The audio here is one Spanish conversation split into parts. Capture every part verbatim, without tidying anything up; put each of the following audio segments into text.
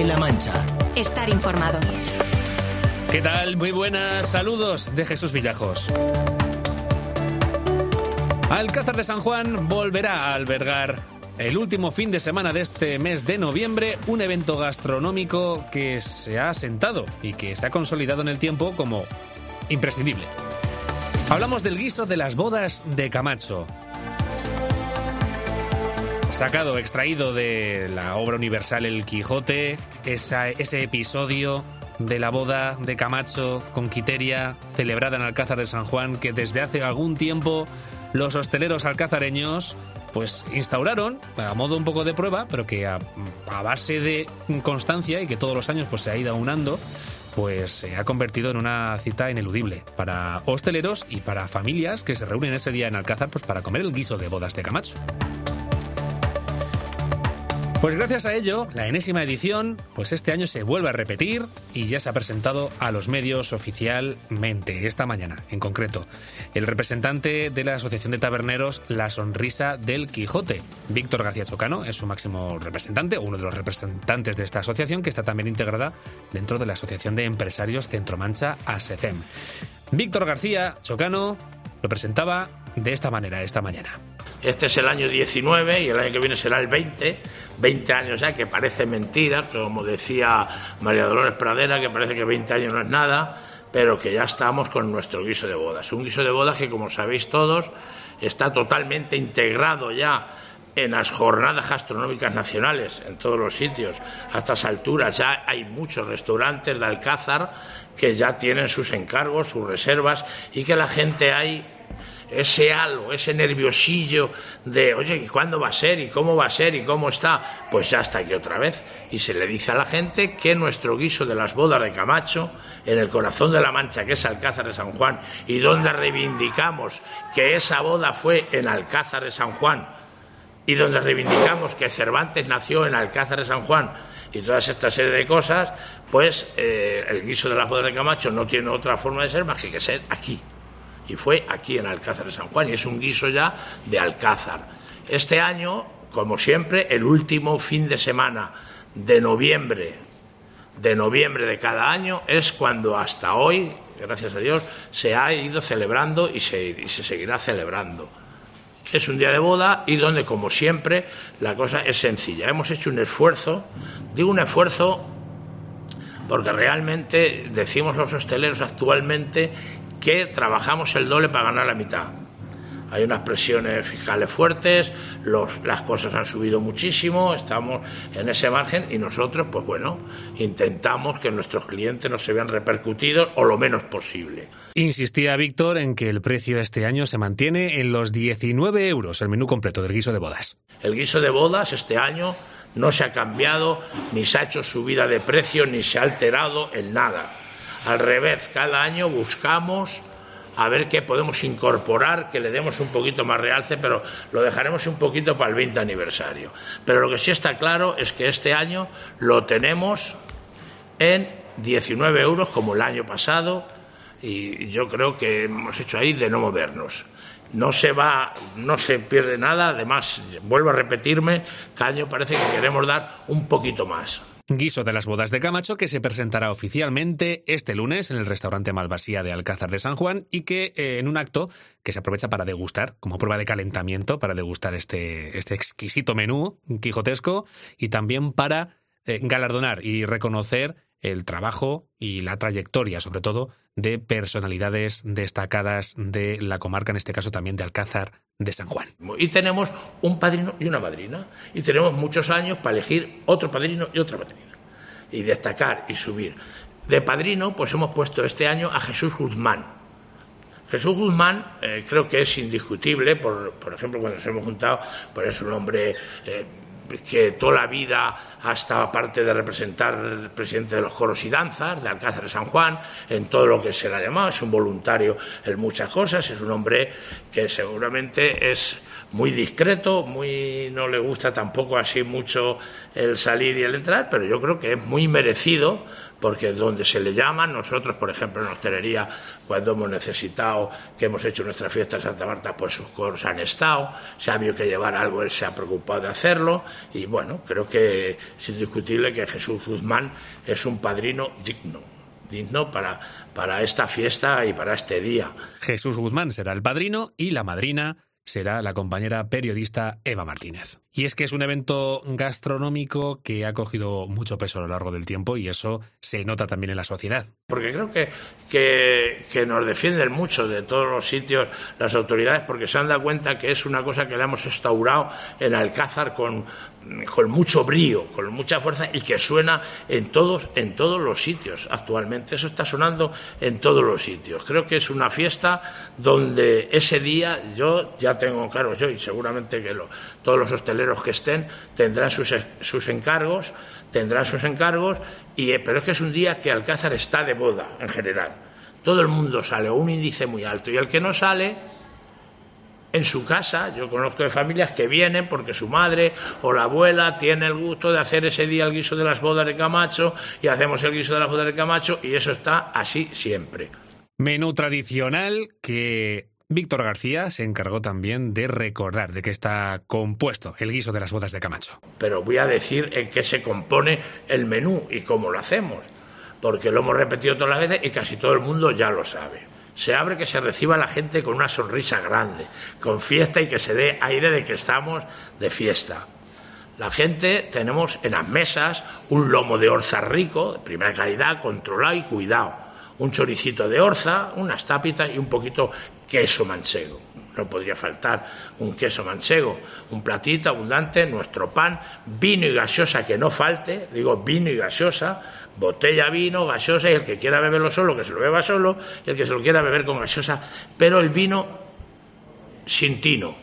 Castilla-La Mancha. Estar informado. ¿Qué tal? Muy buenas. Saludos de Jesús Villajos. Alcázar de San Juan volverá a albergar el último fin de semana de este mes de noviembre un evento gastronómico que se ha asentado y que se ha consolidado en el tiempo como imprescindible. Hablamos del guiso de las bodas de Camacho. Sacado, extraído de la obra universal El Quijote, esa, ese episodio de la boda de Camacho con Quiteria, celebrada en Alcázar de San Juan, que desde hace algún tiempo los hosteleros alcazareños pues instauraron a modo un poco de prueba, pero que a, a base de constancia y que todos los años pues se ha ido aunando, pues se ha convertido en una cita ineludible para hosteleros y para familias que se reúnen ese día en Alcázar pues para comer el guiso de bodas de Camacho. Pues gracias a ello, la enésima edición, pues este año se vuelve a repetir y ya se ha presentado a los medios oficialmente, esta mañana en concreto. El representante de la Asociación de Taberneros La Sonrisa del Quijote, Víctor García Chocano, es su máximo representante, uno de los representantes de esta asociación, que está también integrada dentro de la Asociación de Empresarios Centromancha, ASECEM. Víctor García Chocano lo presentaba de esta manera esta mañana. Este es el año diecinueve y el año que viene será el veinte, veinte años ya, que parece mentira, como decía María Dolores Pradera, que parece que veinte años no es nada, pero que ya estamos con nuestro guiso de bodas. Un guiso de bodas que, como sabéis todos, está totalmente integrado ya en las jornadas gastronómicas nacionales, en todos los sitios. A estas alturas ya hay muchos restaurantes de Alcázar que ya tienen sus encargos, sus reservas, y que la gente hay ese halo, ese nerviosillo de, oye, ¿y cuándo va a ser? ¿Y cómo va a ser? ¿Y cómo está? Pues ya está aquí otra vez. Y se le dice a la gente que nuestro guiso de las bodas de Camacho, en el corazón de la Mancha, que es Alcázar de San Juan, y donde reivindicamos que esa boda fue en Alcázar de San Juan, y donde reivindicamos que Cervantes nació en Alcázar de San Juan, y toda esta serie de cosas, pues eh, el guiso de las bodas de Camacho no tiene otra forma de ser más que que ser aquí. Y fue aquí en Alcázar de San Juan, y es un guiso ya de Alcázar. Este año, como siempre, el último fin de semana de noviembre, de noviembre de cada año, es cuando hasta hoy, gracias a Dios, se ha ido celebrando y se, y se seguirá celebrando. Es un día de boda y donde, como siempre, la cosa es sencilla. Hemos hecho un esfuerzo, digo un esfuerzo porque realmente decimos los hosteleros actualmente que trabajamos el doble para ganar la mitad. Hay unas presiones fiscales fuertes, los, las cosas han subido muchísimo, estamos en ese margen y nosotros, pues bueno, intentamos que nuestros clientes no se vean repercutidos o lo menos posible. Insistía Víctor en que el precio este año se mantiene en los diecinueve euros, el menú completo del guiso de bodas. El guiso de bodas este año no se ha cambiado, ni se ha hecho subida de precio, ni se ha alterado en nada. Al revés, cada año buscamos a ver qué podemos incorporar, que le demos un poquito más realce, pero lo dejaremos un poquito para el veinte aniversario. Pero lo que sí está claro es que este año lo tenemos en diecinueve euros como el año pasado, y yo creo que hemos hecho ahí de no movernos. No se va, no se pierde nada, además, vuelvo a repetirme, cada año parece que queremos dar un poquito más. Guiso de las bodas de Camacho, que se presentará oficialmente este lunes en el restaurante Malvasía de Alcázar de San Juan, y que eh, en un acto que se aprovecha para degustar, como prueba de calentamiento, para degustar este, este exquisito menú quijotesco, y también para eh, galardonar y reconocer el trabajo y la trayectoria, sobre todo, de personalidades destacadas de la comarca, en este caso también de Alcázar de San Juan. Y tenemos un padrino y una madrina, y tenemos muchos años para elegir otro padrino y otra madrina, y destacar y subir. De padrino, pues hemos puesto este año a Jesús Guzmán. Jesús Guzmán eh, creo que es indiscutible, por, por ejemplo, cuando nos hemos juntado, pues es un hombre eh, que toda la vida ha estado, aparte de representar el presidente de los coros y danzas de Alcázar de San Juan, en todo lo que se le ha llamado, es un voluntario en muchas cosas, es un hombre que seguramente es muy discreto, muy no le gusta tampoco así mucho el salir y el entrar, pero yo creo que es muy merecido porque donde se le llaman, nosotros, por ejemplo, en hostelería, cuando hemos necesitado, que hemos hecho nuestra fiesta en Santa Marta, pues sus coros han estado, si ha habido que llevar algo, él se ha preocupado de hacerlo, y bueno, creo que es indiscutible que Jesús Guzmán es un padrino digno, digno para, para esta fiesta y para este día. Jesús Guzmán será el padrino y la madrina será la compañera periodista Eva Martínez. Y es que es un evento gastronómico que ha cogido mucho peso a lo largo del tiempo y eso se nota también en la sociedad. Porque creo que, que, que nos defienden mucho de todos los sitios las autoridades, porque se han dado cuenta que es una cosa que le hemos instaurado en Alcázar con, con mucho brío, con mucha fuerza y que suena en todos, en todos los sitios actualmente. Eso está sonando en todos los sitios. Creo que es una fiesta donde ese día yo ya tengo claro, yo y seguramente que lo, todos los hosteleros que estén tendrán sus, sus encargos, tendrán sus encargos, y, pero es que es un día que Alcázar está de boda en general. Todo el mundo sale a un índice muy alto y el que no sale, en su casa, yo conozco de familias que vienen porque su madre o la abuela tiene el gusto de hacer ese día el guiso de las bodas de Camacho y hacemos el guiso de las bodas de Camacho y eso está así siempre. Menú tradicional que Víctor García se encargó también de recordar de qué está compuesto el guiso de las bodas de Camacho. Pero voy a decir en qué se compone el menú y cómo lo hacemos, porque lo hemos repetido todas las veces y casi todo el mundo ya lo sabe. Se abre que se reciba a la gente con una sonrisa grande, con fiesta y que se dé aire de que estamos de fiesta. La gente, tenemos en las mesas un lomo de orza rico, de primera calidad, controlado y cuidado. Un choricito de orza, unas tapitas y un poquito queso manchego. No podría faltar un queso manchego, un platito abundante, nuestro pan, vino y gaseosa que no falte, digo vino y gaseosa, botella vino, gaseosa, y el que quiera beberlo solo, que se lo beba solo, y el que se lo quiera beber con gaseosa, pero el vino sin tino.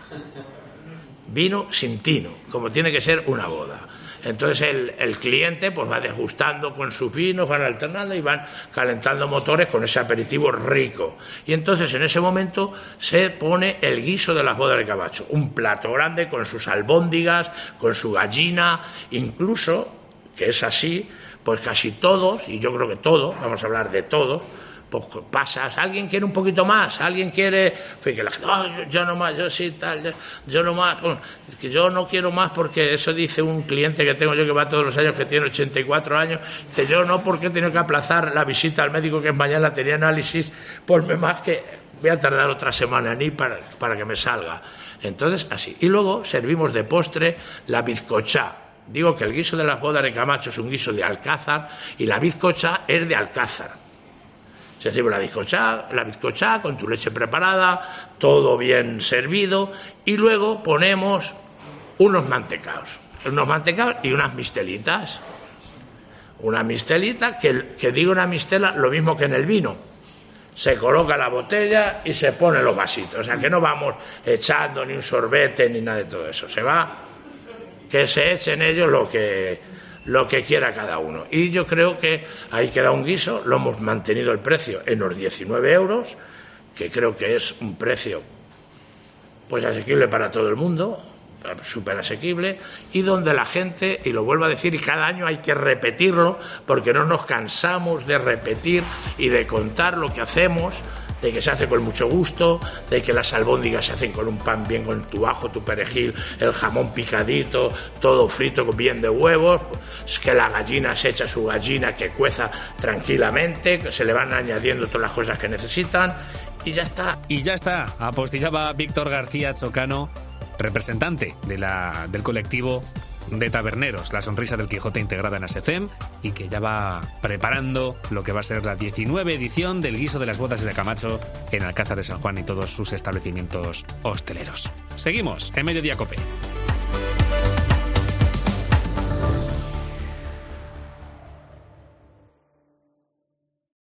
Vino sin tino, como tiene que ser una boda. Entonces el, el cliente pues va degustando con sus vinos, van alternando y van calentando motores con ese aperitivo rico. Y entonces en ese momento se pone el guiso de las bodas de Camacho, un plato grande con sus albóndigas, con su gallina, incluso, que es así, pues casi todos, y yo creo que todos, vamos a hablar de todos, pues pasas, alguien quiere un poquito más, alguien quiere, que la gente, oh, yo, yo no más, yo sí, tal, yo, yo no más, pues, que yo no quiero más porque eso dice un cliente que tengo yo que va todos los años, que tiene ochenta y cuatro años, dice yo no porque he tenido que aplazar la visita al médico que es mañana, tenía análisis, pues me más que voy a tardar otra semana ni para, para que me salga. Entonces así, y luego servimos de postre la bizcochá. Digo que el guiso de las bodas de Camacho es un guiso de Alcázar y la bizcochá es de Alcázar. Se sirve la bizcochá, la bizcochá con tu leche preparada, todo bien servido, y luego ponemos unos mantecaos, unos mantecaos y unas mistelitas. Una mistelita, que, que digo una mistela, lo mismo que en el vino. Se coloca la botella y se ponen los vasitos. O sea, que no vamos echando ni un sorbete ni nada de todo eso. Se va, que se echen ellos lo que... lo que quiera cada uno. Y yo creo que ahí queda un guiso, lo hemos mantenido el precio en los diecinueve euros, que creo que es un precio pues asequible para todo el mundo, súper asequible, y donde la gente, y lo vuelvo a decir, y cada año hay que repetirlo, porque no nos cansamos de repetir y de contar lo que hacemos, de que se hace con mucho gusto, de que las albóndigas se hacen con un pan bien con tu ajo, tu perejil, el jamón picadito, todo frito con bien de huevos, es que la gallina se echa su gallina que cueza tranquilamente, que se le van añadiendo todas las cosas que necesitan y ya está. Y ya está, apostillaba Víctor García Chocano, representante de la, del colectivo de taberneros, la sonrisa del Quijote integrada en ASECEM, y que ya va preparando lo que va a ser la diecinueve edición del guiso de las bodas de Camacho en Alcázar de San Juan y todos sus establecimientos hosteleros. Seguimos en Mediodía Cope.